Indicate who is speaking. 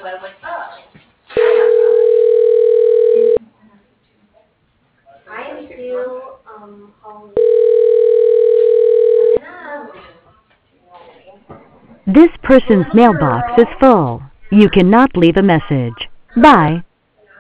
Speaker 1: I am still
Speaker 2: This person's mailbox is full. You cannot leave a message. Bye.